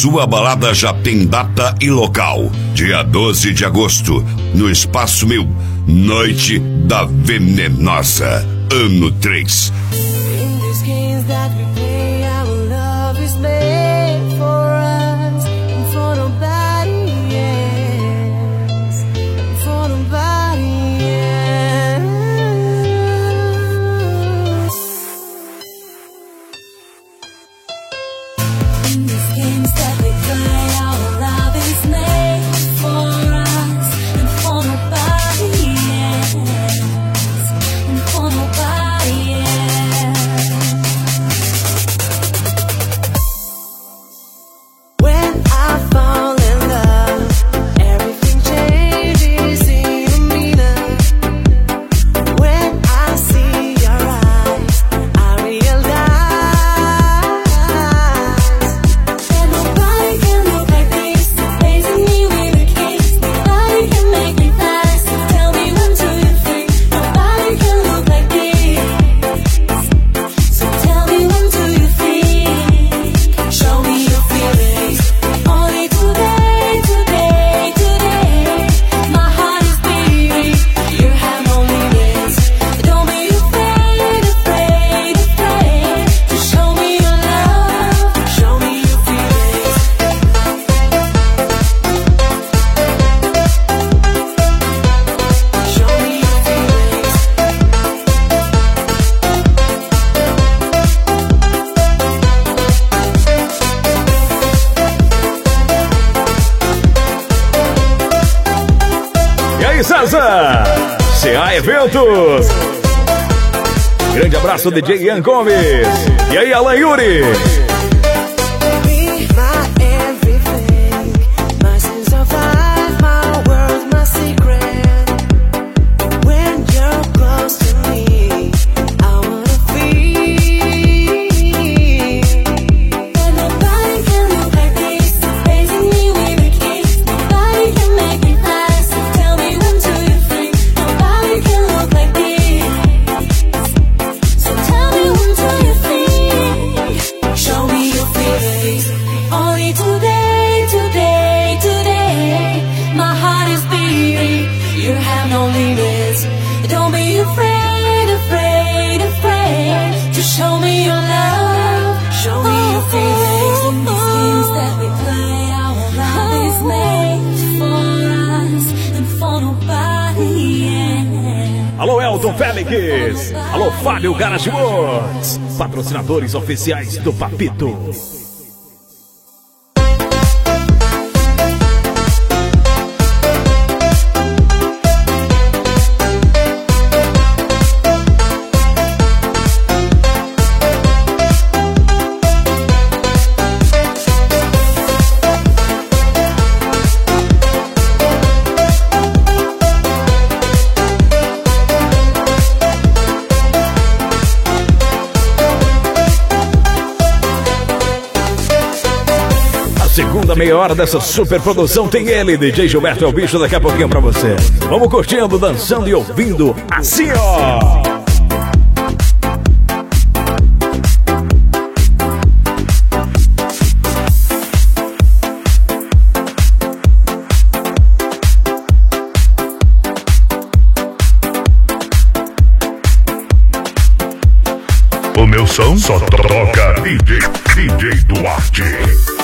sua balada já tem data e local. Dia 12 de agosto, no Espaço 1000, Noite da Venenosa, ano 3. CA Eventos. Grande abraço, DJ Ian Gomes. E aí, Alan Yuri. Alô, Elton Félix. Alô, Fábio Garage Works. Patrocinadores oficiais do Papito. Segunda meia hora dessa super produção tem ele, DJ Gilberto é o bicho, daqui a pouquinho pra você. Vamos curtindo, dançando e ouvindo assim, ó. O meu som só toca DJ Duarte.